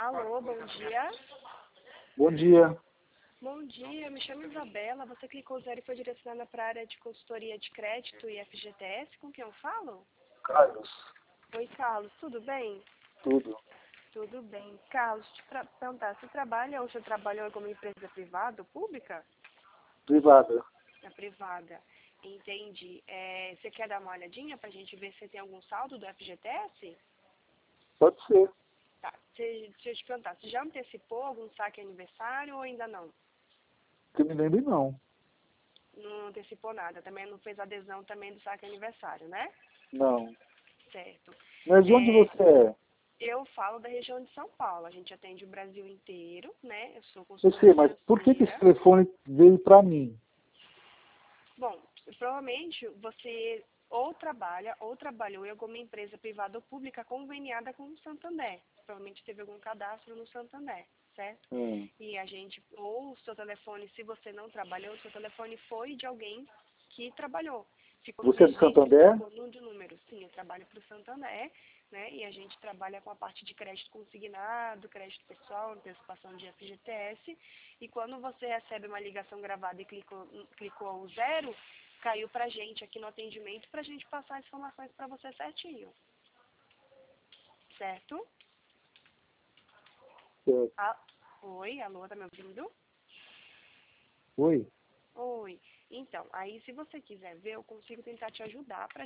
Alô, bom dia. Bom dia. Bom dia, me chamo Isabela. Você clicou 0 e foi direcionada para a área de consultoria de crédito e FGTS. Com quem eu falo? Carlos. Oi, Carlos. Tudo bem? Tudo. Tudo bem. Carlos, te perguntar, você trabalha ou você trabalhou como empresa privada ou pública? Privada. Na privada. Entendi. Você quer dar uma olhadinha para a gente ver se tem algum saldo do FGTS? Pode ser. Tá. Deixa eu te perguntar, você já antecipou algum saque aniversário ou ainda não? Que eu me lembre, não. Não antecipou nada, também não fez adesão também do saque aniversário, né? Não. Certo. Mas onde você é? Eu falo da região de São Paulo, a gente atende o Brasil inteiro, né? Eu sou Eu consultora sei, mas por que esse financeira. telefone veio para mim? Bom, provavelmente você ou trabalha ou trabalhou em alguma empresa privada ou pública conveniada com o Santander. Provavelmente teve algum cadastro no Santander, certo? E a gente, ou o seu telefone, se você não trabalhou, o seu telefone foi de alguém que trabalhou. Ficou no Você é do registro, Santander? ficou no de número. Sim, eu trabalho para o Santander, né? E a gente trabalha com a parte de crédito consignado, crédito pessoal, antecipação de FGTS. E quando você recebe uma ligação gravada e clicou o 0, caiu pra gente aqui no atendimento pra gente passar as informações para você certinho. Certo? Certo. Oi, alô, tá me ouvindo? Oi? Oi. Então, aí se você quiser ver, eu consigo tentar te ajudar pra